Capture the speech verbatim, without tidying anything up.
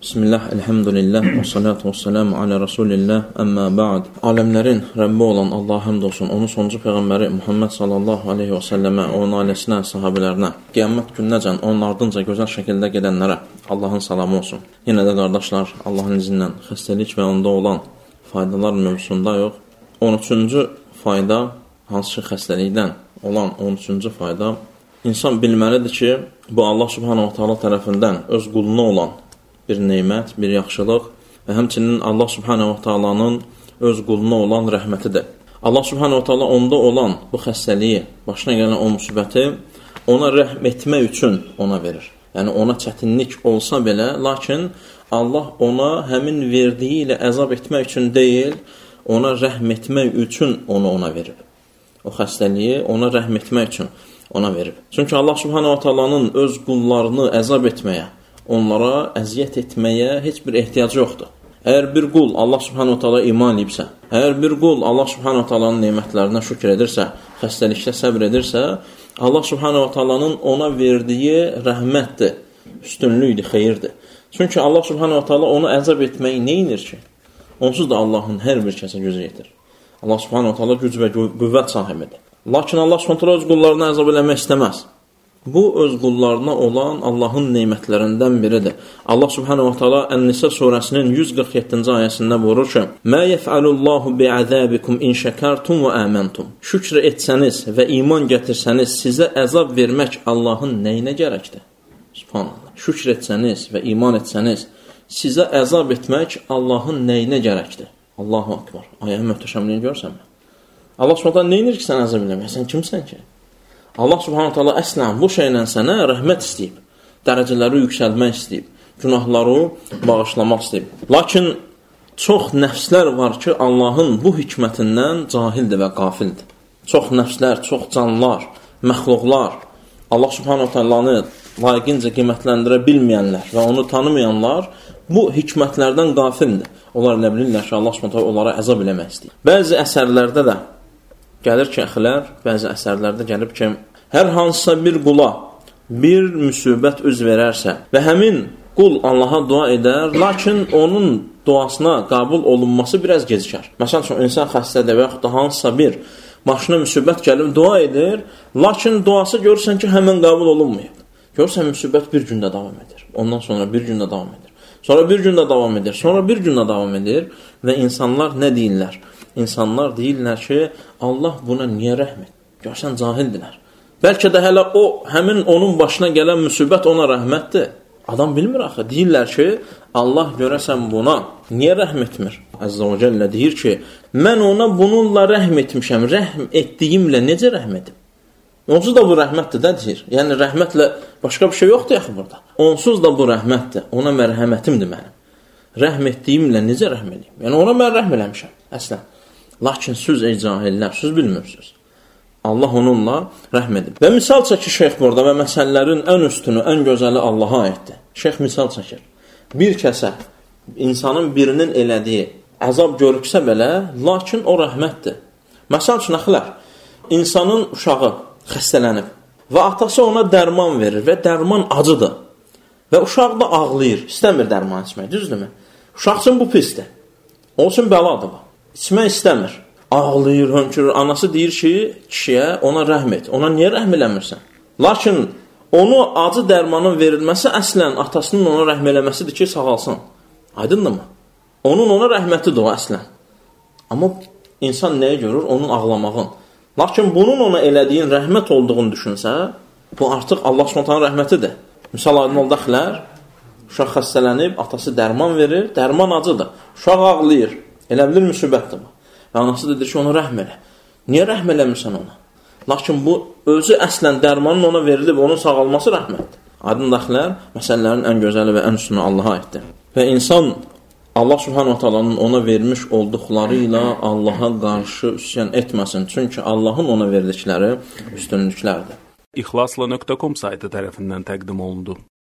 Bismillah, elhamdülillah, və salatu və salamu alə Rasulillah, əmmə ba'd. Aləmlərin Rəbbi olan Allah həmd olsun, onun sonuncu Peyğəmbəri Muhammed sallallahu aleyhi və səlləmə, onun ailəsinə, sahabələrinə, qiyamət gününəcən onun ardınca gözəl şəkildə gedənlərə Allahın salamı olsun. Yenə də qardaşlar, Allahın izinlə xəstəlik və onda olan faydalar mövzusunda yox. on üçüncü fayda, hansı xəstəlikdən olan on üçüncü fayda, insan bilməlidir ki, bu Allah subhanahu wa ta'ala tərəfindən öz quluna olan bir neymət, bir yaxşılıq və həmçinin Allah subhanahu wa ta'alanın öz quluna olan rəhmətidir. Allah subhanahu wa ta'ala onda olan bu xəstəliyi, başına gələn o müsibəti ona rəhm etmək üçün ona verir. Yəni ona çətinlik olsa belə, lakin Allah ona həmin verdiyi ilə əzab etmək üçün deyil, ona rəhm etmək üçün onu ona verir. O xəstəliyi ona rəhm etmək üçün ona verir. Çünki Allah subhanahu wa ta'alanın öz qullarını əzab etməyə, onlara əziyyət etməyə heç bir ehtiyac yoxdur. Əgər bir qul Allah subhanahu wa ta'ala iman edibsə, əgər bir qul Allah subhanahu wa ta'alanın nemətlərinə şükür edirsə, xəstəlikdə səbr edirsə, Allah subhanahu wa ta'alanın ona verdiyi rəhmətdir, üstünlükdür, xeyirdir. Çünki Allah subhanahu wa ta'ala onu əzab etməyi neynir ki? Onsuz da Allahın hər bir kəsə gücü yetir. Allah subhanahu wa ta'ala güc və qüvvət sahibidir. Lakin Allah subhanahu wa ta'ala öz qullarını əzab eləmək istəməz. Bu, öz qullarına olan Allahın neymətlərindən biridir. Allah subhanahu wa ta'ala Ən-Nisa surəsinin yüz qırx yeddinci ayəsində buyurur ki, Mə yef'alullahu bi'azəbikum in şəkartum və əməntum. Şükr etsəniz və iman gətirsəniz, sizə əzab vermək Allahın nəyinə gərəkdir? Subhanallah. Şükr etsəniz və iman etsəniz, sizə əzab etmək Allahın nəyinə gərəkdir? Allahu akbar. Ayənin möhtəşəmliyini görsənmə. Allah subhanahu wa ta'ala neynir ki, sən əzab eləmək? Sən kimsən ki? Allah subhanahu ta'ala əslən bu şeylə sənə rəhmət istəyib, dərəcələri yüksəlmək istəyib, günahları bağışlamaq istəyib. Lakin çox nəfslər var ki, Allahın bu hikmətindən cahildir və qafildir. Çox nəfslər, çox canlar, məxluqlar, Allah subhanahu ta'alanı layiqincə qiymətləndirə bilməyənlər və onu tanımayanlar bu hikmətlərdən qafildir. Onlar nə bilirlər ki, Allah subhanahu ta'ala onlara əzab eləmək istəyib. Bəzi əsərlərdə də gəlir ki, əxilər, bəzi əsərlərdə gəlib ki, hər hansısa bir qula bir müsibət üz verərsə və həmin qul Allaha dua edər, lakin onun duasına qəbul olunması biraz gecikər. Məsələn üçün, insan xəstədir və yaxud da hansısa bir başına müsibət gəlib dua edir, lakin duası görürsən ki, həmən qəbul olunmayıb. Görürsən, müsibət bir gündə davam edir. Ondan sonra bir gündə davam edir. Sonra bir gündə davam edir. Sonra bir gündə davam edir və insanlar nə deyirlər? İnsanlar deyirlər ki, Allah buna niyə rəhm et? Görsən, cahildilər. Bəlkə də hələ o, həmin onun başına gələn müsibət ona rəhmətdir. Adam bilmir axı. Deyirlər ki, Allah görəsən buna niyə rəhm etmir? Əzzə və Cəllə deyir ki, mən ona bununla rəhm etmişəm. Rəhm etdiyimlə necə rəhm edim? Onsuz da bu rəhmətdir də deyir. Yəni, rəhmətlə başqa bir şey yoxdur yaxı burada. Onsuz da bu rəhmətdir. Ona mərhəmətimdir mənim. Rəhm etdiyimlə necə rəhm edeyim? Yəni, ona mən rəhm eləmişəm. Əslən. Lakin siz ey cahillər, siz bilmirsiniz. Allah onunla rəhm edib. Və misal çəkir şeyx burada və məsələlərin ən üstünü, ən gözəli Allaha aiddir. Şeyx misal çəkir. Bir kəsə, insanın birinin elədiyi əzab görüksə belə, lakin o rəhmətdir. Məsəl üçün, əxilər, insanın uşağı xəstələnib və atası ona dərman verir və dərman acıdır. Və uşaq da ağlayır, istəmir dərman içmək, düzdürmü? Uşaq üçün bu pisdir. O üçün bəladır bu. İçmək istəmir. Ağlayır, hönkürür. Anası deyir ki, kişiyə ona rəhm et. Ona niyə rəhm eləmirsən? Lakin onu acı dərmanın verilməsi əslən atasının ona rəhm eləməsidir ki, sağalsın. Aydındır mı? Onun ona rəhmətidir o əslən. Amma insan nəyə görür? Onun ağlamağın. Lakin bunun ona elədiyin rəhmət olduğunu düşünsə, bu artıq Allah subhanahu rəhmətidir. Misal aydın oldu əxilər, uşaq xəstələnib, atası dərman verir, dərman acıdır. Uşaq ağlayır. Elə bilir müsibətdir bu. Və anası dedir ki, ona rəhm elə. Niyə rəhm eləmirsən ona? Lakin bu, özü əslən dərmanın ona verilib, onun sağalması rəhmətdir. Aydın daxilər, məsələlərin ən gözəli və ən üstünü Allaha aiddir. Və insan Allah subhanahu wa ta'alanın ona vermiş olduqları ilə Allaha qarşı üsyan etməsin. Çünki Allahın ona verdikləri üstünlüklərdir. İxlasla nöqtə com saytı tərəfindən təqdim olundu.